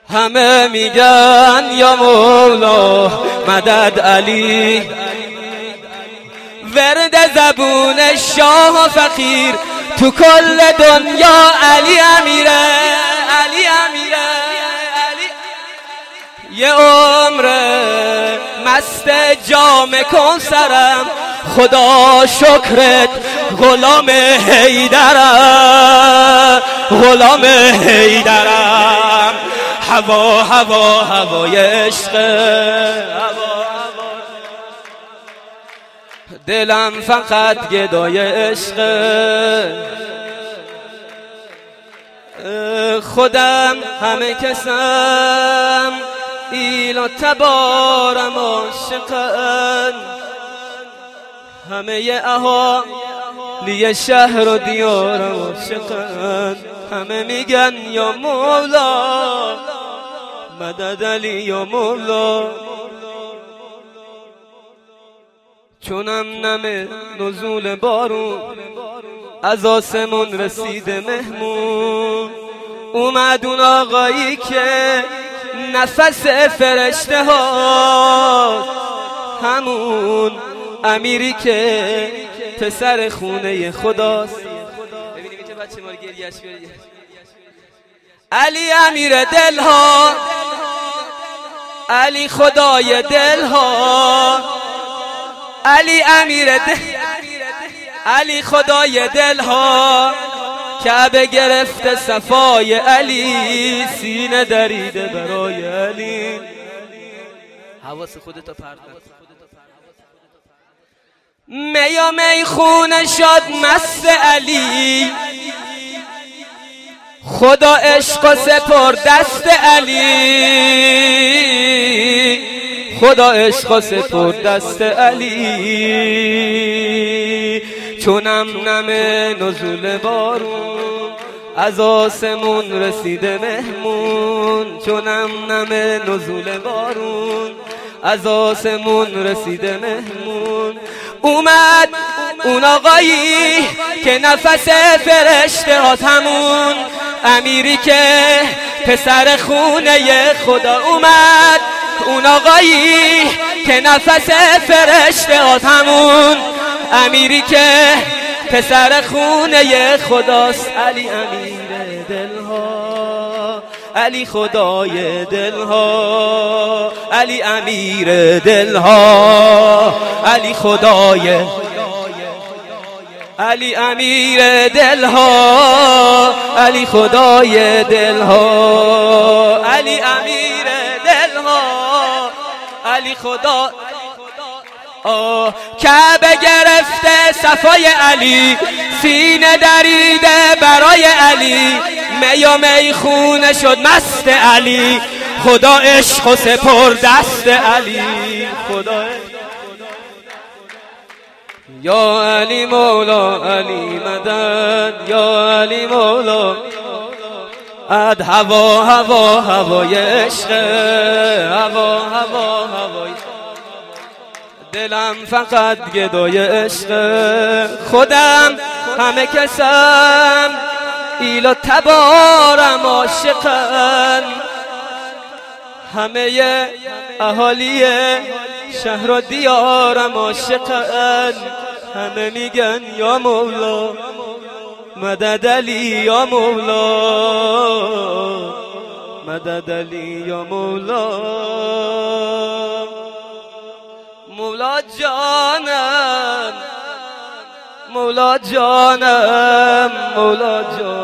همه میگن یا مولا مدد علی، ورد زبون شاه و فقیر تو کل دنیا علی امیره، علی امیره، علی. یه عمره مست جام کوثرم، خدا شکرت غلام حیدرم، غلام حیدرم. هوا هوا هوای عشق، دلم فقط گدای عشق. خودم همه کسم ایلا تبارم عاشقن، همه اهالی شهر و دیارم عاشقن. همه میگن یا مولا مدد علی یا مولا. چونم نم نزول بارون از آسمون رسیده مهمون، اومد اون آقایی که نفس فرشته ها، همون امیری که پسر خونه خداست. ببینیم اینجا بچه ما رو گریهش بریه. علی امیر دلها، علی خدای دلها، علی امیر علی خدای دلها. کعبه گرفته صفای علی، سینه دریده برای علی. حواس خودتو پرت نکن. می و میخونه شد مست علی، خدا عشق و سپر دست علی، خدا عشق و سپر دست علی. چونم نم نزول بارون از آسمون رسیده مهمون، چونم نم نزول بارون از آسمون رسیده مهمون. اومد اون آقایی که نفس فرشته هات، همون امیری که پسر خونه خدا. اومد اون آقایی که نفس فرشته هات، همون امیری که پسر خونه خداست. علی امیر دلها، علی خدای دلها، علی امیر دلها، علی خدای، علی امیر دلها، علی خدای دلها، علی امیر دلها، علی خدا. کعبه گرفته صفای علی، سینه دریده برای علی. می و میخونه شد مست علی، خدا عشق و سپر دست علی، خدا. یا علی مولا علی مدد، یا علی مولا اد. هوا هوا هوای عشق، هوا هوا هوای، دلم فقط گدای عشق. خودم همه کسم ایلا تبارم عاشقن، همه اهالی شهر و دیارم عاشقن. همه میگن یا مولا مدد علی یا مولا مدد علی یا مولا. مولا جانم، مولا جانم، مولا جانم.